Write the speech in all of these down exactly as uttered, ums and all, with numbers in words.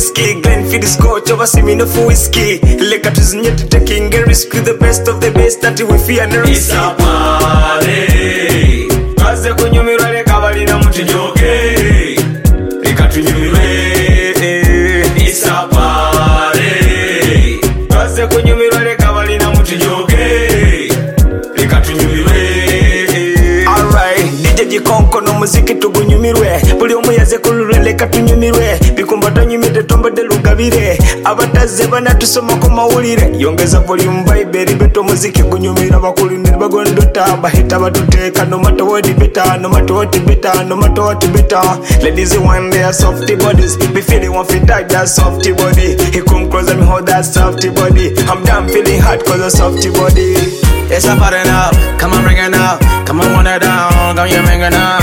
whiskey. Glenfiddich scotch over simino for whiskey. Leka tuzinyete taking a risk with the best of the best that we fear no risk. It's a party. Kaze kunyumirwa leka balina mutijoke. Leka tunyumirwe. It's a party. Kaze kunyumirwa leka balina mutijoke. Leka tunyumirwe. Alright, D J Jikonko no muziki tugunyumirwe. Buli omu yaze kululwe leka tunyumirwe. Bikumba tonyumide tombade lugabire. Abataze bana tusoma ku mawulire. Yongeza volume vibe beto muziki gunyumira bakulinde bagondota bahita batuteka no matter what better no matter what better no matter what better. Ladies one their softy bodies. Be feeling one fit tight that softy body. He come close and me hold that softy body. I'm done feeling hot cause of softy body. It's a party now, come on bring it now. Come on, wanna down, come here, bring it now.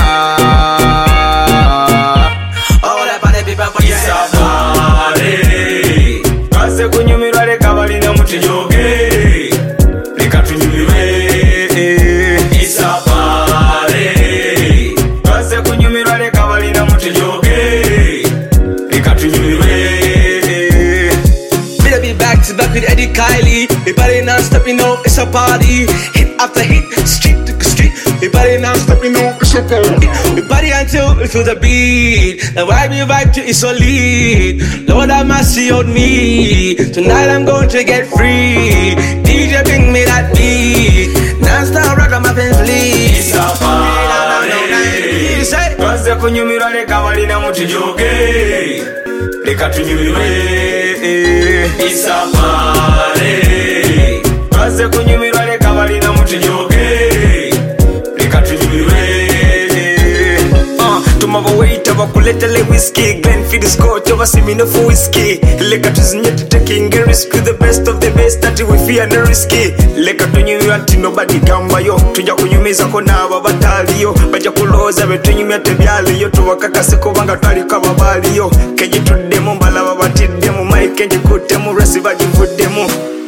Oh, that party people for you. It's a party. Kaze kunyumirwa leka balina mutijoke. Leka tunyumirwe. It's a party. Kaze kunyumirwa leka balina mutijoke. Leka tunyumirwe. Better be back to back with Eddie Kylie. We party non-stop, you know it's a party. Hit after hit, street to street. We party non-stop, you know it's a party. We party until we feel the beat. The vibe you vibe to is solid. Lord have mercy on me. Tonight I'm going to get free. D J bring me that beat. Non-stop rock on my pins please. It's a party. Kaze kunyumirwa leka balina mutijoke. Leka tunyumirwe. It's a party. Kaze kunyumirwa leka balina mutijoke. Leka tunyumirwe. Uh, tumava waiter bakuletele whiskey. Glenfiddich scotch over simino for whiskey. Leka tuzinyete taking a risk with the best of the best that we fear no risky. Leka tunyumirwa nti nobody gambayo. Tujja kunyumiza ko naba bataliyo. Bajja kuloza betunyumya tebyaliyo. Tuwakakase kubanga twaliko ababaliyo. Keji tuddemu mbalaba batiddemu. Mike kenji kuttemu resi bagivuddemu.